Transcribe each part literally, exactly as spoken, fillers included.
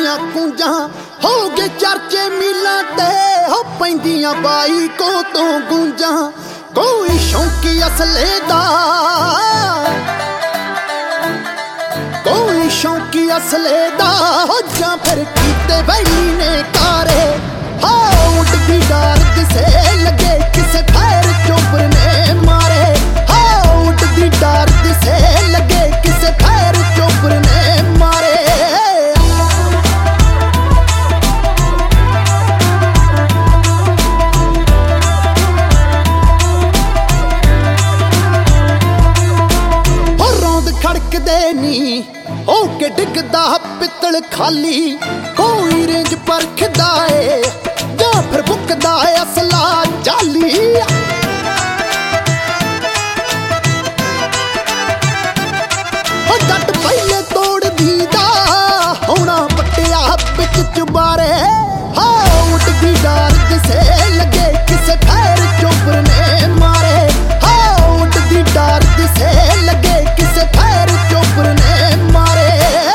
दियां कूंजां हो गए चर्चे मीलां ते हो पैंदियां बाई को तो गूंजां कोई शौकी असले दा कोई शौकी असले दा हो जां फिर कीते बैली ने कारे हो उठदी डार दिसे लगे किसे फैर चोपर ने मारे हो उठदी डार दिसे लगे किसे फैर चोपर ने मारे खड़कदे नी हो के डिगदा पित्तल खाली कोई रेंज परखदा है या फिर बुकदा है असला जाली हो जट पहले तोड़ दीदा होना पट्टिया बिच चुबारे हो उठदी डार दिसे लगे किसे फैर चोपर ने मारे हो उठदी डार दिसे लगे किसे फैर चोपर ने मारे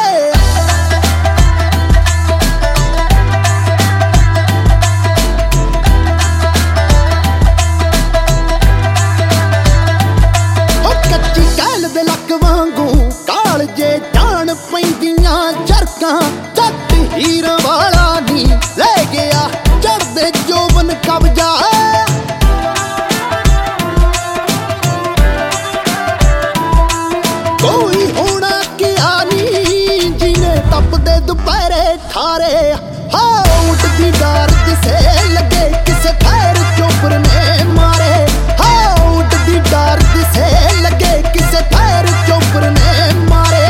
हो कच्ची कैल दे लक वांगू काल जे जान पैंदियां चरकां जट हीरा वाला नी ले गया चढ़दे जोबन कब्जा कोई होना क्या नी जिने तपदे दोपहरे ठारे हो उठदी डार दिसे लगे किसे फैर चोपर ने मारे हो उठदी डार दिसे लगे किसे फैर चोपर ने मारे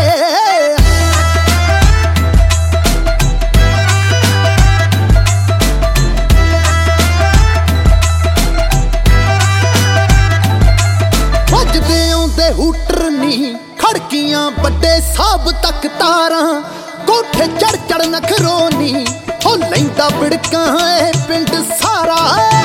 वजदे आउंदे हूटर नी खड़कियां बड़े साहब तक तारा कोठे चढ़ चढ़ नखरोनी हो लैंदा बिड़कां पिंड सारा।